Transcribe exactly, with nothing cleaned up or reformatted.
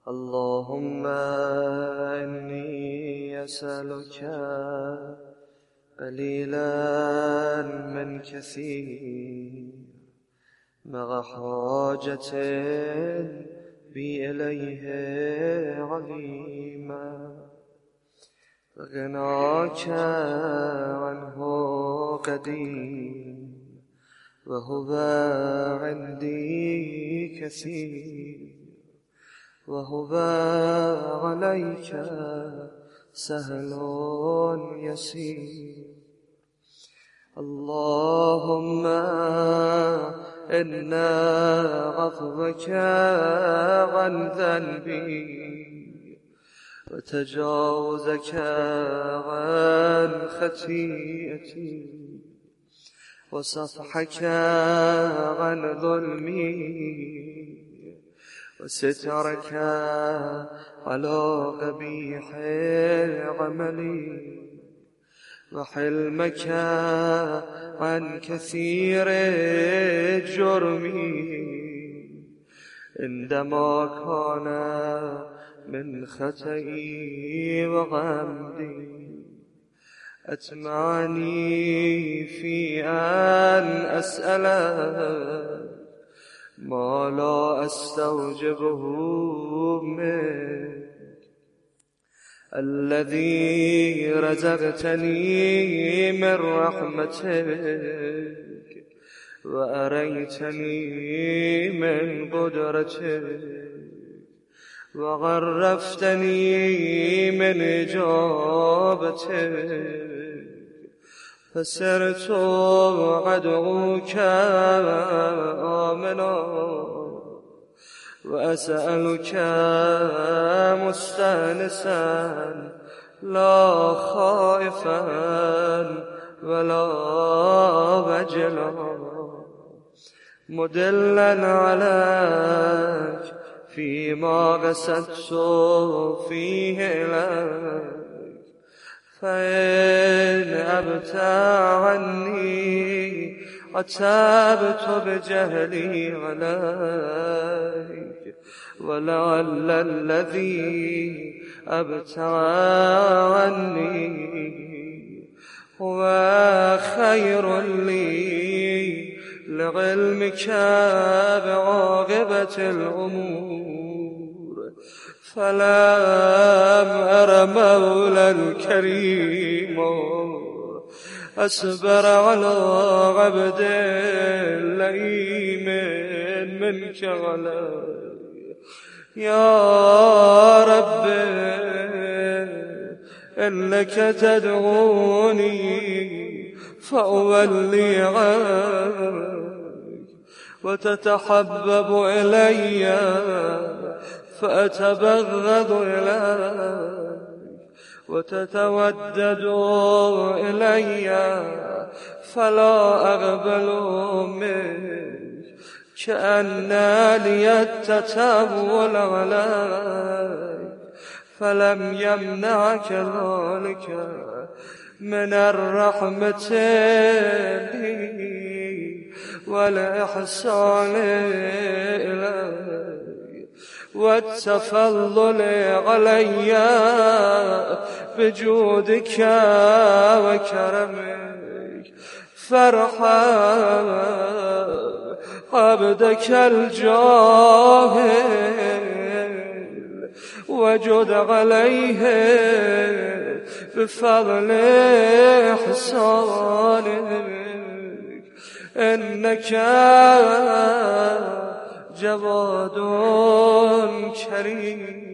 اللهم إني أسألك قليلا من كثير مع حاجة بي إليه عليما غناك عنه قدير وهو عندي كثير وهو عليك سهل يسير. اللهم إن عفوك عن ذنبي وتجاوزك عن خطيئتي وصفحك عن ظلمي وسترك على قبيح عملي وحلمك عن كثير جرمي عندما كان من خطئي وغمدي أتمعني في أن أسألك ما لا أستوجبه منك الذي رزقتني من رحمتك وأريتني من قدرتك وغرفتني من إجابتك فسرت أدعوك آمنا وأسألك مستأنسا لا خائفا ولا وجلا مدلا عليك فيما قصدت فيه إليك فإن أبت عني عتبت بجهلي عليك ولعل الذي أبت عني هو خير لي لعلمك بعاقبة الأمور فلم أر مولا كريما أصبر على عبد لئيم منك علي. يا رب إنك تدعوني فأولي عنك وتتحبب إلي فأتبغض إليك وتتودد إلي فلا أقبل منك كأن لي التتول عليك فلم يمنعك ذلك من الرحمة لي والإحسان إليك والتفضل علي بجودك وكرمك فارحم عبدك الجاهل وجد عليه بفضل إحسانك إنك جواد كريم.